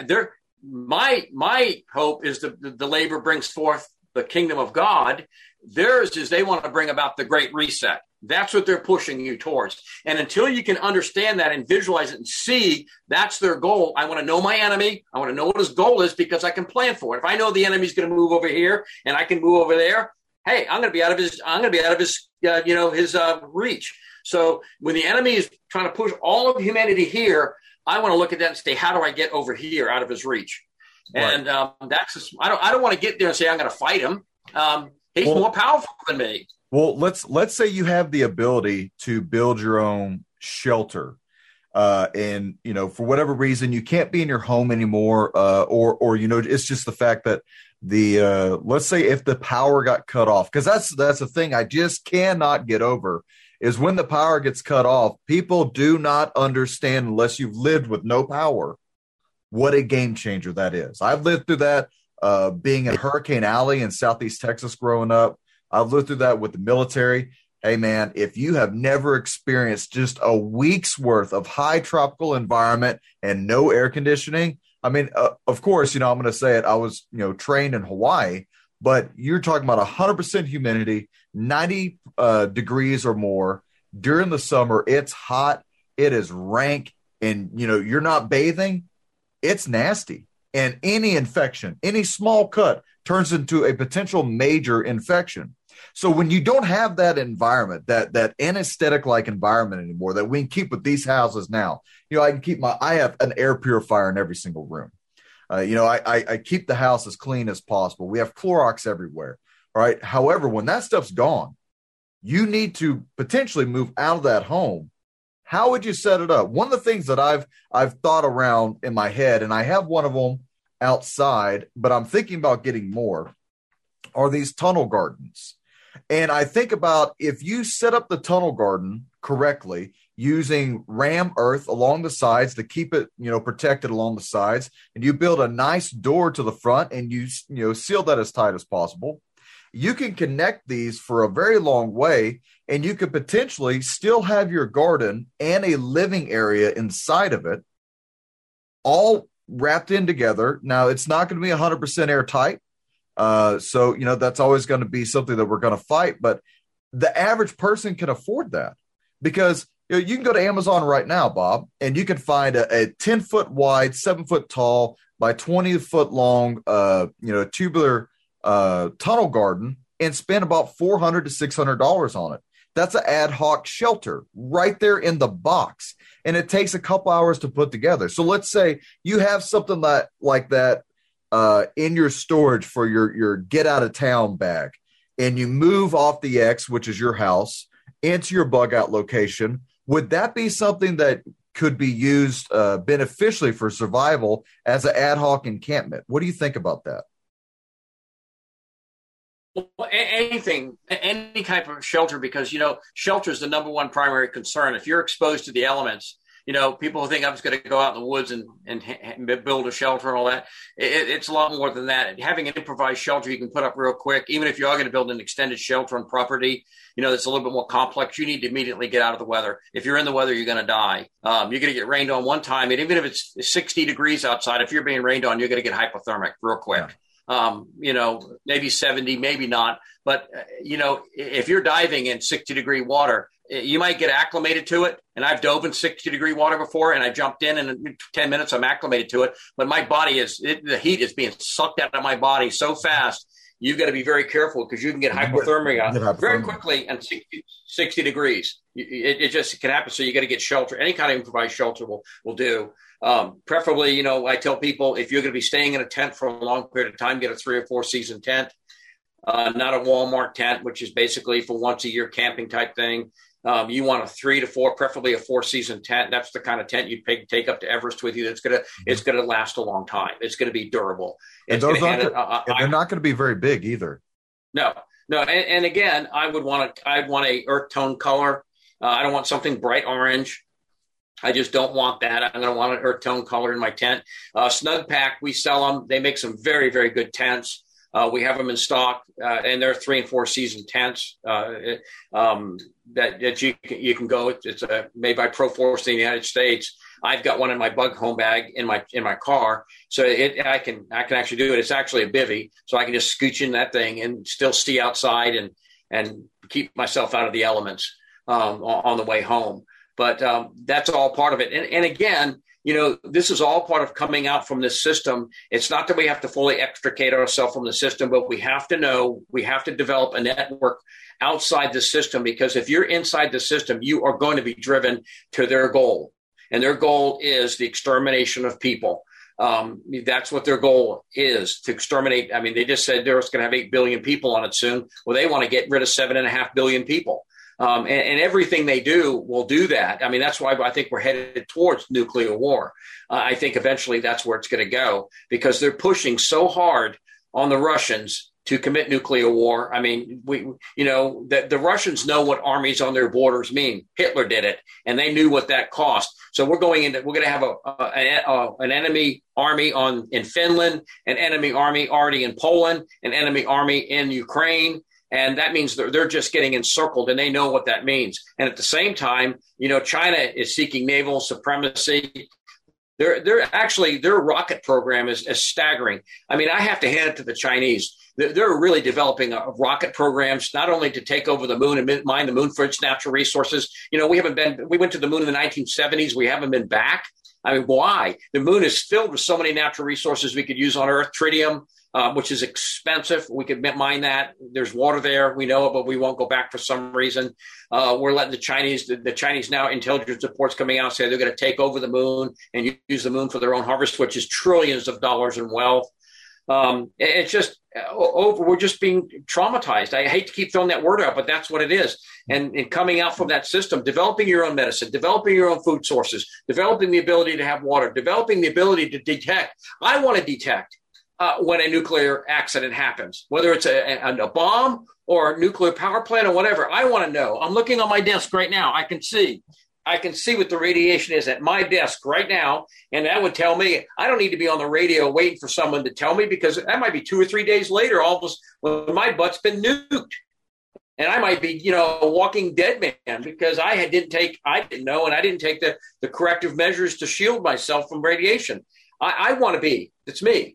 My hope is the labor brings forth the kingdom of God. Theirs is they want to bring about the Great Reset. That's what they're pushing you towards. And until you can understand that and visualize it and see that's their goal, I want to know my enemy. I want to know what his goal is, because I can plan for it. If I know the enemy's going to move over here and I can move over there, hey, I'm going to be out of his reach. So when the enemy is trying to push all of humanity here, I want to look at that and say, how do I get over here out of his reach? Right. And I don't want to get there and say I'm going to fight him. He's more powerful than me. Well, let's say you have the ability to build your own shelter, and for whatever reason you can't be in your home anymore, or it's just the fact that let's say if the power got cut off, because that's a thing I just cannot get over, is when the power gets cut off, people do not understand, unless you've lived with no power, what a game changer that is. I've lived through that, being in Hurricane Alley in Southeast Texas growing up. I've lived through that with the military. Hey, man, if you have never experienced just a week's worth of high tropical environment and no air conditioning, I mean, of course, I'm going to say it. I was, trained in Hawaii, but you're talking about 100% humidity, 90 degrees or more during the summer. It's hot. It is rank. And, you're not bathing. It's nasty. And any infection, any small cut turns into a potential major infection. So when you don't have that environment, that anesthetic-like environment anymore that we can keep with these houses now, I have an air purifier in every single room. I keep the house as clean as possible. We have Clorox everywhere. All right. However, when that stuff's gone, you need to potentially move out of that home. How would you set it up? One of the things that I've thought around in my head, and I have one of them outside, but I'm thinking about getting more, are these tunnel gardens. And I think about, if you set up the tunnel garden correctly, using ram earth along the sides to keep it, protected along the sides, and you build a nice door to the front and you seal that as tight as possible, you can connect these for a very long way, and you could potentially still have your garden and a living area inside of it, all wrapped in together. Now, it's not going to be 100% airtight. So, that's always going to be something that we're going to fight. But the average person can afford that, because You can go to Amazon right now, Bob, and you can find a 10-foot wide, 7-foot tall by 20-foot long, tubular tunnel garden and spend about $400 to $600 on it. That's an ad hoc shelter right there in the box. And it takes a couple hours to put together. So let's say you have something like that in your storage for your get out of town bag, and you move off the X, which is your house, into your bug out location. Would that be something that could be used beneficially for survival as an ad hoc encampment? What do you think about that? Well, anything, any type of shelter, because, shelter is the number one primary concern. If you're exposed to the elements, people think I'm just going to go out in the woods and build a shelter and all that. It's a lot more than that. Having an improvised shelter you can put up real quick, even if you are going to build an extended shelter on property, that's a little bit more complex. You need to immediately get out of the weather. If you're in the weather, you're going to die. You're going to get rained on one time. And even if it's 60 degrees outside, if you're being rained on, you're going to get hypothermic real quick. Yeah. Maybe 70, maybe not. But, if you're diving in 60-degree water, you might get acclimated to it. And I've dove in 60-degree water before, and I jumped in, and in 10 minutes, I'm acclimated to it. But my body the heat is being sucked out of my body so fast. You've got to be very careful because you can get hypothermia very quickly and 60 degrees. It just can happen. So you got to get shelter. Any kind of improvised shelter will do. Preferably, I tell people, if you're going to be staying in a tent for a long period of time, get a 3 or 4 season tent, not a Walmart tent, which is basically for once a year camping type thing. You want a 3 to 4, preferably a 4 season tent. That's the kind of tent you'd take up to Everest with you. It's going to last a long time. It's going to be durable. And they're not going to be very big either. No. And again, I'd want a earth tone color. I don't want something bright orange. I just don't want that. I'm going to want an earth tone color in my tent. Snug Pack, we sell them. They make some very, very good tents. We have them in stock, and they're 3 and 4 season tents that you can go. It's made by Proforce in the United States. I've got one in my bug home bag in my car, so I can actually do it. It's actually a bivy, so I can just scooch in that thing and still stay outside and keep myself out of the elements on the way home. But that's all part of it. And again, this is all part of coming out from this system. It's not that we have to fully extricate ourselves from the system, but we have to develop a network outside the system, because if you're inside the system, you are going to be driven to their goal. And their goal is the extermination of people. That's what their goal is, to exterminate. I mean, they just said they're going to have 8 billion people on it soon. Well, they want to get rid of 7.5 billion people. And everything they do will do that. I mean, that's why I think we're headed towards nuclear war. I think eventually that's where it's going to go, because they're pushing so hard on the Russians to commit nuclear war. I mean, the Russians know what armies on their borders mean. Hitler did it, and they knew what that cost. So we're going to have an enemy army in Finland, an enemy army already in Poland, an enemy army in Ukraine. And that means they're just getting encircled, and they know what that means. And at the same time, China is seeking naval supremacy. Their rocket program is staggering. I mean, I have to hand it to the Chinese. They're really developing rocket programs, not only to take over the moon and mine the moon for its natural resources. We went to the moon in the 1970s. We haven't been back. I mean, why? The moon is filled with so many natural resources we could use on Earth. Tritium, which is expensive. We could mine that. There's water there. We know it, but we won't go back for some reason. We're letting the Chinese now, intelligence reports coming out say they're going to take over the moon and use the moon for their own harvest, which is trillions of dollars in wealth. It's just over. We're just being traumatized. I hate to keep throwing that word out, but that's what it is. And coming out from that system, developing your own medicine, developing your own food sources, developing the ability to have water, developing the ability to detect. I want to detect when a nuclear accident happens, whether it's a bomb or a nuclear power plant or whatever. I want to know. I'm looking on my desk right now. I can see what the radiation is at my desk right now. And that would tell me I don't need to be on the radio waiting for someone to tell me, because that might be 2 or 3 days later, when my butt's been nuked. And I might be, a walking dead man, because I didn't know, and I didn't take the corrective measures to shield myself from radiation. I want to be. It's me.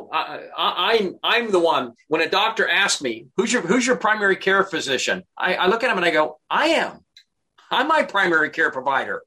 I'm the one. When a doctor asks me, who's your primary care physician? I look at him and I go, I am. I'm my primary care provider.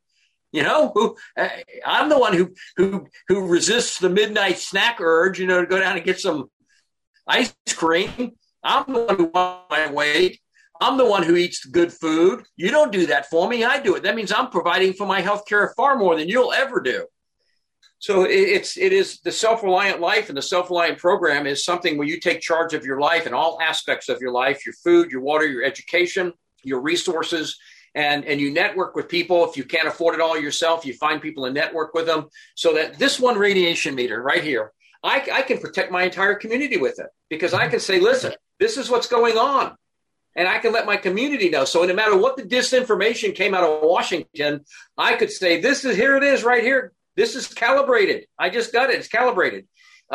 I'm the one who resists the midnight snack urge, to go down and get some ice cream. I'm the one who wants my weight. I'm the one who eats good food. You don't do that for me. I do it. That means I'm providing for my health care far more than you'll ever do. So it is the self-reliant life, and the self-reliant program is something where you take charge of your life and all aspects of your life, your food, your water, your education, your resources, and you network with people. If you can't afford it all yourself, you find people and network with them, so that this one radiation meter right here, I can protect my entire community with it, because I can say, listen, this is what's going on. And I can let my community know. So no matter what the disinformation came out of Washington, I could say, here it is right here. This is calibrated. I just got it. It's calibrated.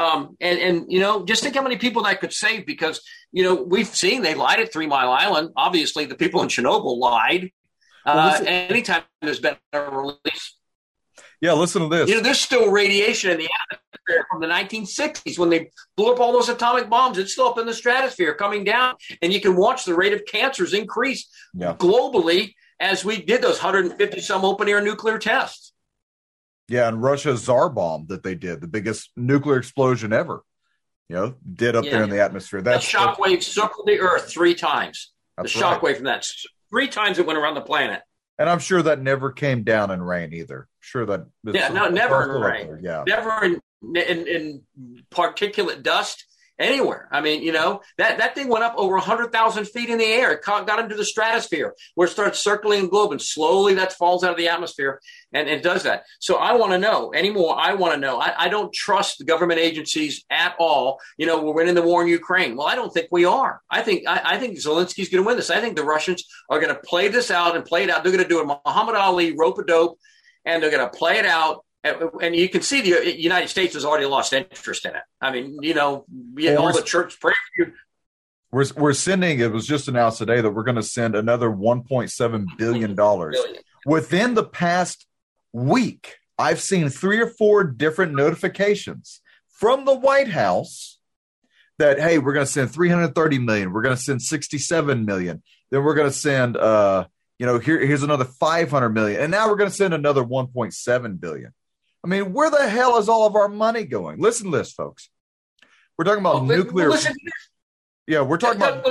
Just think how many people that could save, because, we've seen they lied at 3 Mile Island. Obviously, the people in Chernobyl lied. Anytime there's been a release. Yeah, listen to this. There's still radiation in the atmosphere from the 1960s when they blew up all those atomic bombs. It's still up in the stratosphere coming down. And you can watch the rate of cancers increase globally as we did those 150-some open-air nuclear tests. Yeah, and Russia's Tsar bomb that they did, the biggest nuclear explosion ever, did up there in the atmosphere. That shockwave circled the Earth 3 times. That's the shockwave from that. 3 times it went around the planet. And I'm sure that never came down in rain either. Sure that. Never in rain. Yeah. Never in particulate dust anywhere. I mean, that thing went up over 100,000 feet in the air. It got into the stratosphere, where it starts circling the globe, and slowly that falls out of the atmosphere, and it does that. So I want to know anymore. I want to know. I don't trust the government agencies at all. We're winning the war in Ukraine. Well, I don't think we are. I think Zelensky's going to win this. I think the Russians are going to play this out and play it out. They're going to do a Muhammad Ali rope-a-dope, and they're going to play it out. And you can see the United States has already lost interest in it. I mean, all the church pray for you. We're sending, it was just announced today that we're going to send another $1.7 billion. Within the past week, I've seen 3 or 4 different notifications from the White House that, hey, we're going to send $330 million. We're going to send $67 million. Then we're going to send, here's another $500 million. And now we're going to send another $1.7 billion. I mean, where the hell is all of our money going? Listen to this, folks. We're talking about nuclear. Listen to this. Yeah, we're talking about.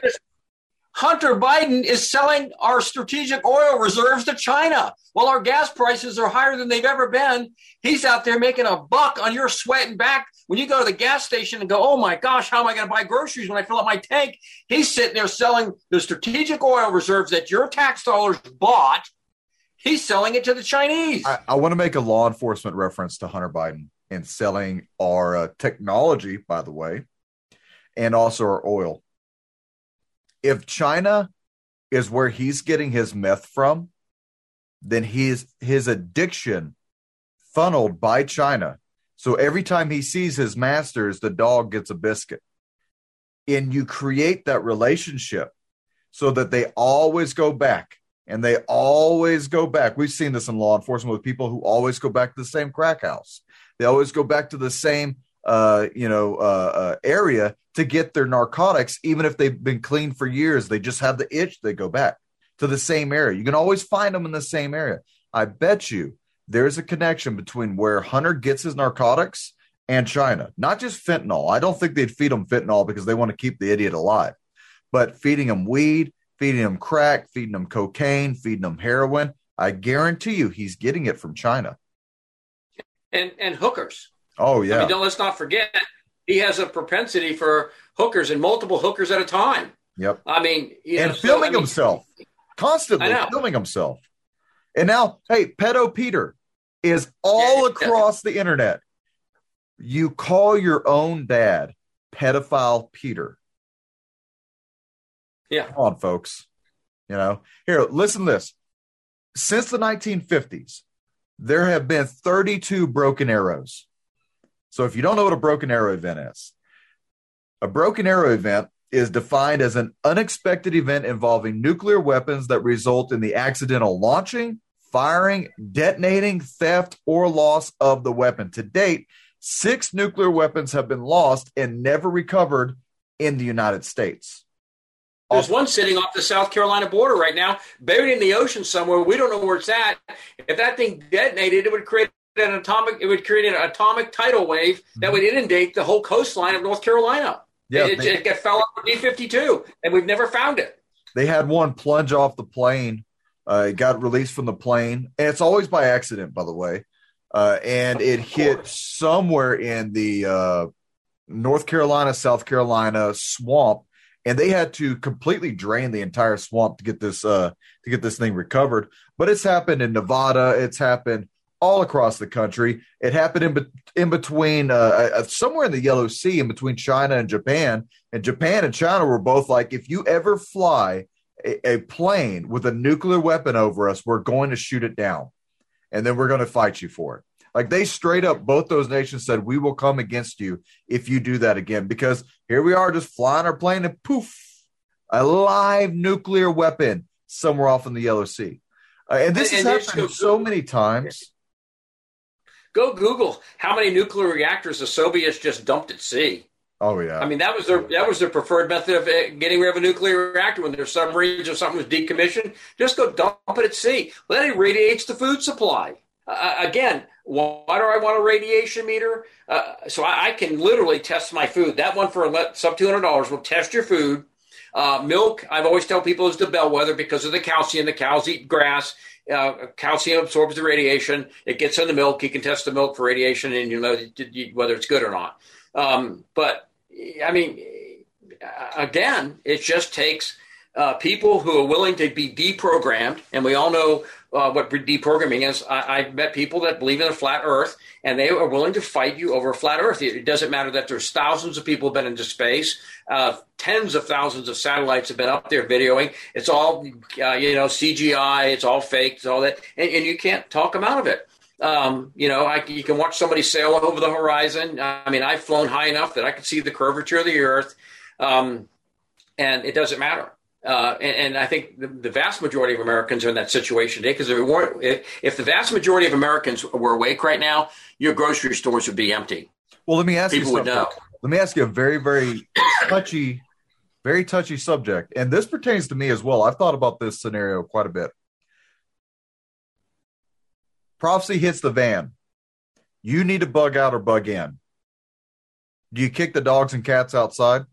Hunter Biden is selling our strategic oil reserves to China. While our gas prices are higher than they've ever been, he's out there making a buck on your sweat and back. When you go to the gas station and go, oh my gosh, how am I going to buy groceries when I fill up my tank? He's sitting there selling the strategic oil reserves that your tax dollars bought. He's selling it to the Chinese. I want to make a law enforcement reference to Hunter Biden and selling our technology, by the way, and also our oil. If China is where he's getting his meth from, then his addiction funneled by China. So every time he sees his masters, the dog gets a biscuit. And you create that relationship so that they always go back. And they always go back. We've seen this in law enforcement with people who always go back to the same crack house. They always go back to the same, area to get their narcotics. Even if they've been clean for years, they just have the itch. They go back to the same area. You can always find them in the same area. I bet you there's a connection between where Hunter gets his narcotics and China. Not just fentanyl. I don't think they'd feed him fentanyl because they want to keep the idiot alive, but feeding him weed, feeding him crack, feeding him cocaine, feeding him heroin. I guarantee you he's getting it from China. And hookers. Oh, yeah. I mean, let's not forget, he has a propensity for hookers and multiple hookers at a time. Yep. I mean, filming himself. Constantly filming himself. And now, hey, Pedo Peter is all across the internet. You call your own dad Pedophile Peter. Yeah. Come on, folks. Here, listen to this. Since the 1950s, there have been 32 broken arrows. So if you don't know what a broken arrow event is, a broken arrow event is defined as an unexpected event involving nuclear weapons that result in the accidental launching, firing, detonating, theft, or loss of the weapon. To date, 6 nuclear weapons have been lost and never recovered in the United States. There's one sitting off the South Carolina border right now, buried in the ocean somewhere. We don't know where it's at. If that thing detonated, it would create an atomic tidal wave that would inundate the whole coastline of North Carolina. Yeah, it fell off a B-52, and we've never found it. They had one plunge off the plane. It got released from the plane, and it's always by accident, by the way. And it hit somewhere in the North Carolina, South Carolina swamp, and they had to completely drain the entire swamp to get this thing recovered. But it's happened in Nevada. It's happened all across the country. It happened in between somewhere in the Yellow Sea, in between China and Japan. And Japan and China were both like, if you ever fly a plane with a nuclear weapon over us, we're going to shoot it down, and then we're going to fight you for it. Like, they straight up, both those nations said, we will come against you if you do that again, because here we are just flying our plane and poof, a live nuclear weapon somewhere off in the Yellow Sea. And this has happened so many times. Go Google how many nuclear reactors the Soviets just dumped at sea. Oh, yeah. I mean, that was their preferred method of getting rid of a nuclear reactor when their submarines or something was decommissioned. Just go dump it at sea. Well, that irradiates the food supply. Again, why do I want a radiation meter? So I can literally test my food. That one for sub $200 will test your food. Milk, I've always tell people, is the bellwether because of the calcium. The cows eat grass. Calcium absorbs the radiation. It gets in the milk. You can test the milk for radiation, and you know whether it's good or not. But I mean, again, it just takes people who are willing to be deprogrammed, and we all know what deprogramming is. I've met people that believe in a flat Earth, and they are willing to fight you over a flat Earth. It doesn't matter that there's thousands of people who have been into space, tens of thousands of satellites have been up there videoing. It's all CGI. It's all fake. It's all that, and you can't talk them out of it. You can watch somebody sail over the horizon. I mean, I've flown high enough that I can see the curvature of the Earth, and it doesn't matter. And I think the vast majority of Americans are in that situation today, because if the vast majority of Americans were awake right now, your grocery stores would be empty. Well, let me ask People you something. Would know. Let me ask you a very, very touchy subject, and this pertains to me as well. I've thought about this scenario quite a bit. Prophecy hits the van. You need to bug out or bug in. Do you kick the dogs and cats outside?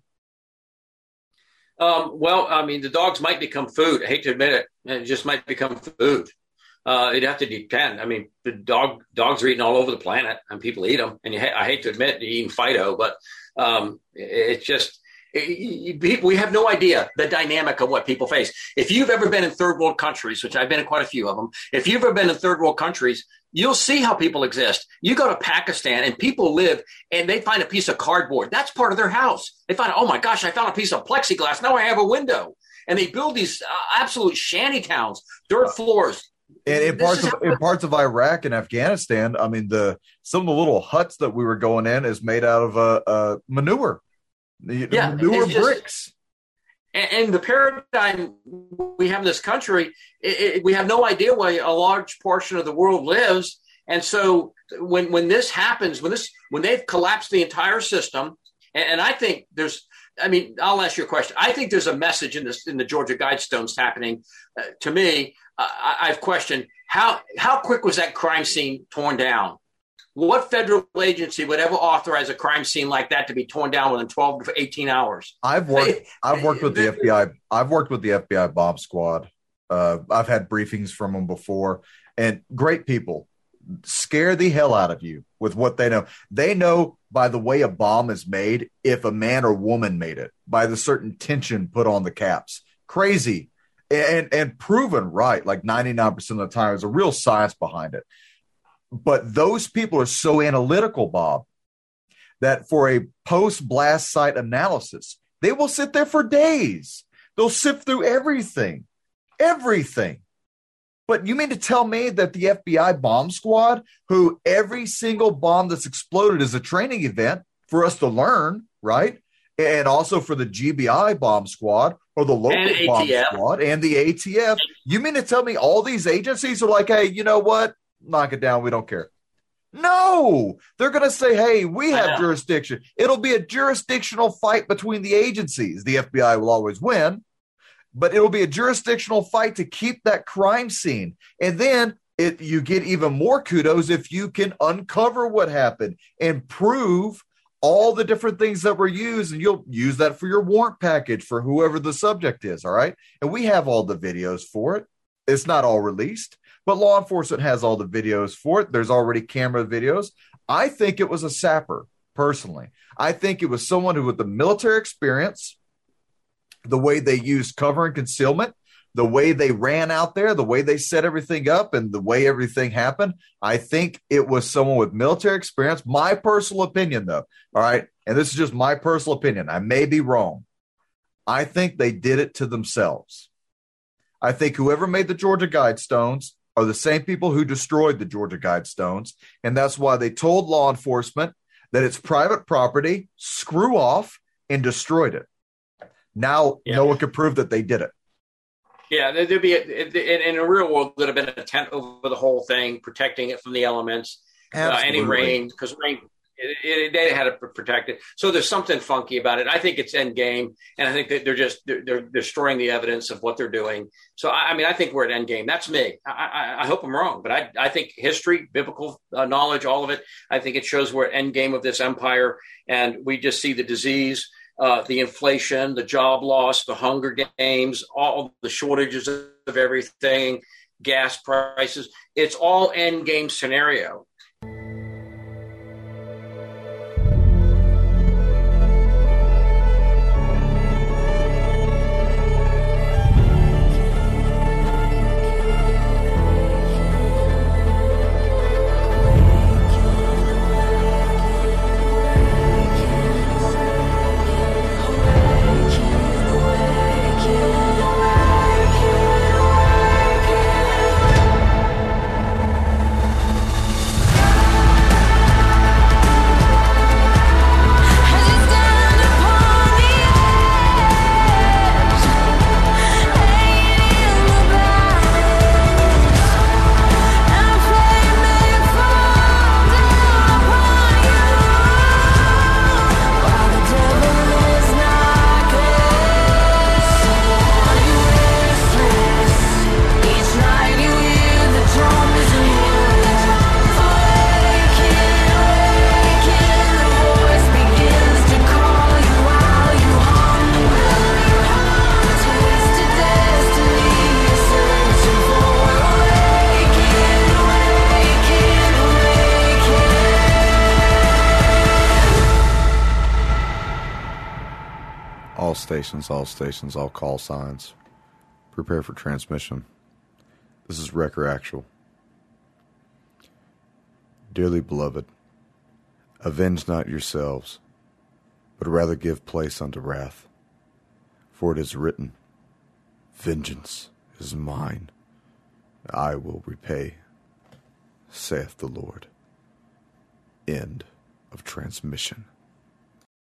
Well, I mean, the dogs might become food. I hate to admit it. It just might become food. It'd have to depend. I mean, the dogs are eating all over the planet, and people eat them. And I hate to admit, you're eating Fido, but it's just we have no idea the dynamic of what people face. If you've ever been in third world countries, which I've been in quite a few of them, if you've ever been in third world countries, you'll see how people exist. You go to Pakistan and people live and they find a piece of cardboard. That's part of their house. They find, oh my gosh, I found a piece of plexiglass. Now I have a window. And they build these absolute shanty towns, dirt floors. And in parts of Iraq and Afghanistan, I mean, some of the little huts that we were going in is made out of manure. Manure bricks. And the paradigm we have in this country, we have no idea where a large portion of the world lives. And so when this happens, when they've collapsed the entire system, and I think I'll ask you a question. I think there's a message in the Georgia Guidestones happening. To me, I've questioned how quick was that crime scene torn down? What federal agency would ever authorize a crime scene like that to be torn down within 12 to 18 hours? I've worked with the FBI. I've worked with the FBI bomb squad. I've had briefings from them before, and great people. Scare the hell out of you with what they know. They know by the way a bomb is made if a man or woman made it, by the certain tension put on the caps. Crazy and proven right, like 99% of the time. There's a real science behind it. But those people are so analytical, Bob, that for a post-blast site analysis, they will sit there for days. They'll sift through everything. But you mean to tell me that the FBI bomb squad, who every single bomb that's exploded is a training event for us to learn, right? And also for the GBI bomb squad or the local bomb squad and the ATF, you mean to tell me all these agencies are like, hey, you know what? Knock it down. We don't care. No, they're going to say, hey, we have jurisdiction. It'll be a jurisdictional fight between the agencies. The FBI will always win, but it'll be a jurisdictional fight to keep that crime scene. And then you get even more kudos if you can uncover what happened and prove all the different things that were used, and you'll use that for your warrant package for whoever the subject is. All right. And we have all the videos for it. It's not all released, but law enforcement has all the videos for it. There's already camera videos. I think it was a sapper, personally. I think it was someone who, with the military experience, the way they used cover and concealment, the way they ran out there, the way they set everything up, and the way everything happened. I think it was someone with military experience. My personal opinion, though, all right, and this is just my personal opinion. I may be wrong. I think they did it to themselves. I think whoever made the Georgia Guidestones are the same people who destroyed the Georgia Guidestones, and that's why they told law enforcement that it's private property, screw off, and destroyed it. Now, no one could prove that they did it. Yeah, there'd be in the real world, there'd have been a tent over the whole thing, protecting it from the elements, any rain, because rain, they had to protect it. So there's something funky about it. I think it's end game, and I think that they're destroying the evidence of what they're doing. So I think we're at end game. That's me. I hope I'm wrong, but I think history, biblical knowledge, all of it. I think it shows we're at end game of this empire, and we just see the disease. The inflation, the job loss, the Hunger Games, all the shortages of everything, gas prices. It's all end game scenario. All stations, all call signs. Prepare for transmission. This is Wrecker Actual. Dearly beloved, avenge not yourselves, but rather give place unto wrath. For it is written, vengeance is mine, I will repay, saith the Lord. End of transmission.